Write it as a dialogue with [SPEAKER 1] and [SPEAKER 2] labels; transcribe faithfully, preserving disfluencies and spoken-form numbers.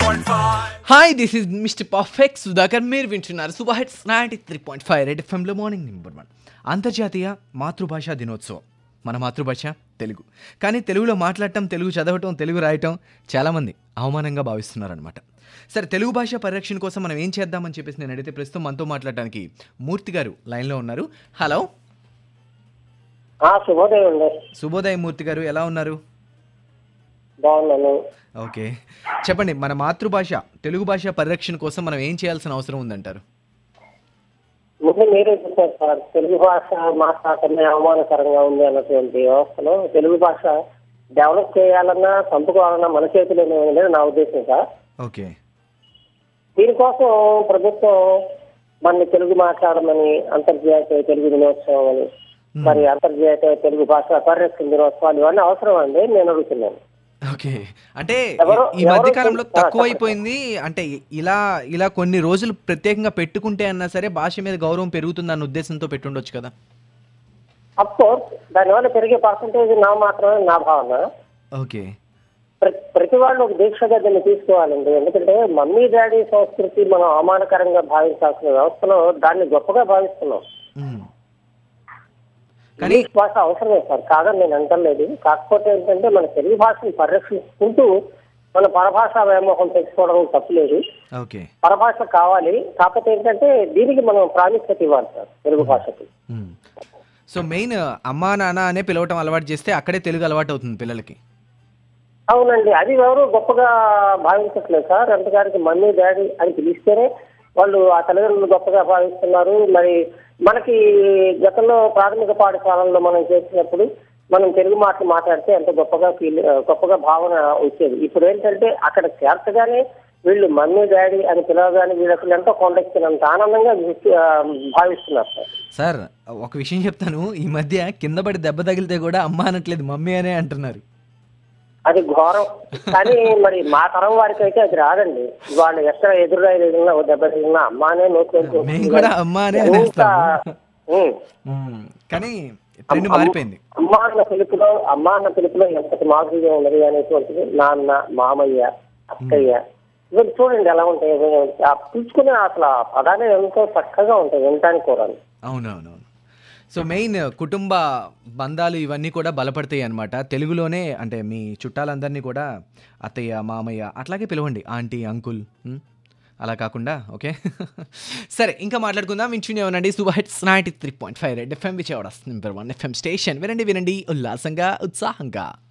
[SPEAKER 1] Hi this is mister perfect Sudhakar. మీరు వింటున్నారు super hits ninety three point five red ఎఫ్ఎంలో morning number one అంతర్జాతీయ మాతృభాషా దినోత్సవం. మన మాతృభాష తెలుగు, కానీ తెలుగులో మాట్లాడటం, తెలుగు చదవటం, తెలుగు రాయటం చాలామంది అవమానంగా భావిస్తున్నారనమాట. సరే, తెలుగు భాష పరిరక్షణ కోసం మనం ఏం చేద్దామని చెప్పేసి నేను అడిగితే ప్రస్తుతం మనతో మాట్లాడడానికి మూర్తి గారు లైన్లో ఉన్నారు. హలో,
[SPEAKER 2] శుభోదయం.
[SPEAKER 1] శుభోదయం మూర్తి గారు, ఎలా ఉన్నారు?
[SPEAKER 2] బాగున్నాను.
[SPEAKER 1] ఓకే, చెప్పండి, మన మాతృభాష తెలుగు భాష పరిరక్షణ కోసం మనం ఏం చేయాల్సిన అవసరం ఉందంటారు?
[SPEAKER 2] ముందు మీరే చెప్పారు సార్, తెలుగు భాష మాట్లాడటమే అవమానకరంగా ఉంది అన్నటువంటి వ్యవస్థలో తెలుగు భాష డెవలప్ చేయాలన్నా చంపుకోవాలన్నా మన చేతిలోనే ఉందని నా ఉద్దేశం సార్.
[SPEAKER 1] ఓకే,
[SPEAKER 2] దీనికోసం ప్రభుత్వం మన తెలుగు మాట్లాడమని అంతర్జాతీయ తెలుగు దినోత్సవం అని, మరి అంతర్జాతీయ తెలుగు భాష పరిరక్షణ దినోత్సవాలు ఇవన్నీ అవసరం అండి నేను అడుగుతున్నాను.
[SPEAKER 1] ఓకే, అంటే ఈ మధ్య కాలంలో తక్కువైపోయింది, అంటే ఇలా ఇలా కొన్ని రోజులు ప్రత్యేకంగా పెట్టుకుంటే అన్నా సరే భాష మీద గౌరవం పెరుగుతుంది అన్న ఉద్దేశంతో పెట్టుండొచ్చు కదా.
[SPEAKER 2] అఫ్ కోర్స్, దానివల్ల పెరిగే పర్సంటేజ్ నా మాత్రమే నా భావన.
[SPEAKER 1] ఓకే,
[SPEAKER 2] ప్రతి వాళ్ళు ఒక దీక్షగా దీన్ని తీసుకోవాలండి. ఎందుకంటే మమ్మీ డాడీ సంస్కృతి మనం అవమానకరంగా భావించాల్సిన వ్యవస్థలో దాన్ని గొప్పగా భావిస్తున్నాం. ఇంగ్లీష్ భాష అవసరమే సార్, కాదని నేను అంటలేదు. కాకపోతే ఏంటంటే మన తెలుగు భాషను పరిరక్షించుకుంటూ మన పరభాషా వ్యామోహం తెచ్చుకోవడం తప్పులేదు. పరభాష కావాలి, కాకపోతే ఏంటంటే దీనికి మనం ప్రాముఖ్యత ఇవ్వాలి సార్ తెలుగు భాషకి.
[SPEAKER 1] సో మెయిన్ అమ్మా నాన్న అనే పిలవటం అలవాటు చేస్తే అక్కడే తెలుగు అలవాటు అవుతుంది పిల్లలకి.
[SPEAKER 2] అవునండి, అది ఎవరు గొప్పగా భావించట్లేదు సార్. అంతగారికి మమ్మీ డాడీ అని పిలిస్తేనే వాళ్ళు ఆ తల్లిదండ్రులు గొప్పగా భావిస్తున్నారు. మరి మనకి గతంలో ప్రాథమిక పాఠశాలల్లో మనం చేసినప్పుడు మనం తెలుగు మాటలు మాట్లాడితే ఎంత గొప్పగా ఫీల్ గొప్పగా భావన వచ్చేది. ఇప్పుడు ఏంటంటే అక్కడ చేర్చగానే వీళ్ళు మమ్మీ డాడీ అని పిలవగానే వీళ్ళకి ఎంతో కొండెక్కినంత ఆనందంగా భావిస్తున్నారు సార్.
[SPEAKER 1] సార్, ఒక విషయం చెప్తాను, ఈ మధ్య కింద పడి దెబ్బ తగిలితే కూడా అమ్మ అనట్లేదు, మమ్మీ అనే అంటున్నారు.
[SPEAKER 2] అది ఘోరం. కానీ మరి మా తరం వారికి అయితే అది రాదండి. వాళ్ళు ఎక్కడ ఎదురుగా ఎదిగినా దెబ్బ తగిలినా అమ్మానే నోట్లో
[SPEAKER 1] కానీ మారిపోయింది.
[SPEAKER 2] అమ్మ అన్న పిలుపులో అమ్మ అన్న పిలుపులో ఎంతటి మాధుర్యం ఉన్నది అనేటువంటిది నాన్న, మామయ్య, అక్కయ్య ఇవన్నీ చూడండి ఎలా ఉంటాయి. పిలుచుకునే అసలు ఆ పదాలే ఎంతో చక్కగా ఉంటాయి వినటానికి కూడా.
[SPEAKER 1] అవునవునవును. సో మెయిన్ కుటుంబ బంధాలు ఇవన్నీ కూడా బలపడతాయి అన్నమాట తెలుగులోనే. అంటే మీ చుట్టాలందరినీ కూడా అత్తయ్య, మామయ్య అట్లాగే పిలవండి, ఆంటీ, అంకుల్, అలా కాకుండా. ఓకే, సరే, ఇంకా మాట్లాడుకుందాం. వింటూనే ఉండండి super hits ninety three point five red FM, Vijayawada number one FM station. వినండి వినండి ఉల్లాసంగా, ఉత్సాహంగా.